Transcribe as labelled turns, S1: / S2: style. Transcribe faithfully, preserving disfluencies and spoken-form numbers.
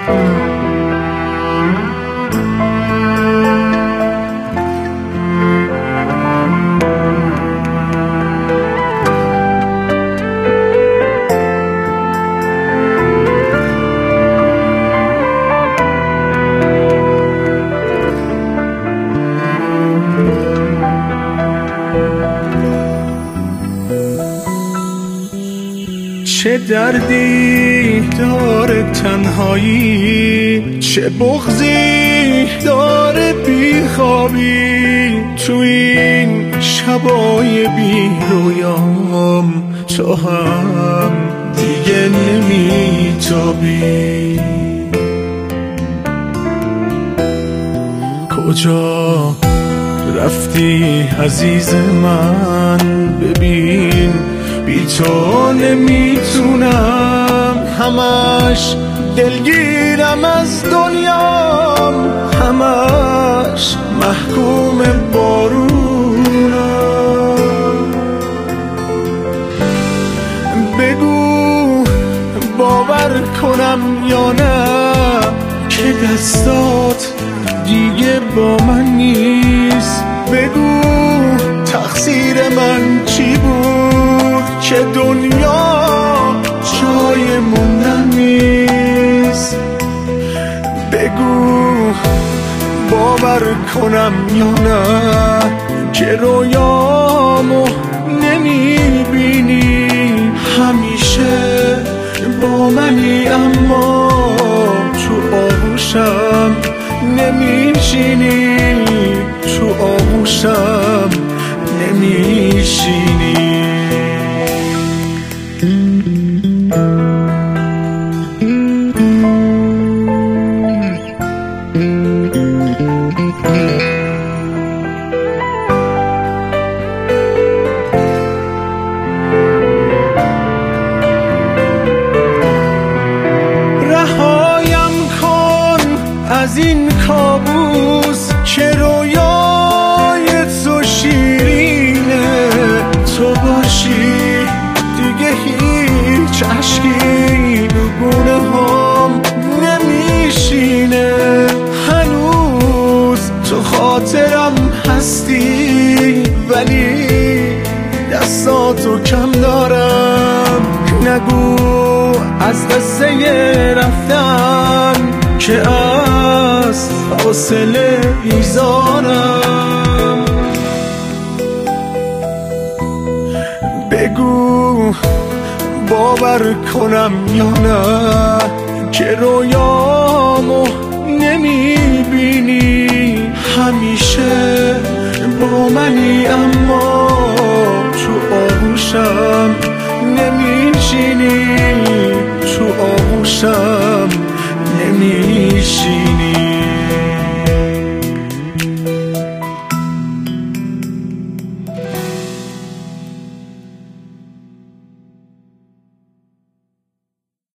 S1: چه دردی داره تنهایی، چه بغضی داره بیخوابی. تو این شبای بی رویام تو هم دیگه نمیتابی. کجا رفتی عزیز من؟ ببین بی تو نمیتونم، همش دلگیرم از دنیام، همش محکوم بارونم. بگو باور کنم یا نه که دستات دیگه با من نیست. بگو تقصیر من چی بود که دنیا جای موندن نیست. بگو باور کنم یا نه که رویامو نمیبینی، همیشه با منی اما تو آغوشم نمیشینی، تو آغوشم نمیشینی. رهایم کن از این کابوس که رویای تو شیرینه. تو باشی دیگه هیچ عشقی رو گونه هم نمیشینه. هنوز تو خاطرم هستی ولی دستاتو کم دارم. نگو از قصه رفتن که از فاصله بیزارم. بگو باور کنم یا نه که رویامو نمیبینی، همیشه با منی اما تو آغوشم نمیشینی، تو آغوشم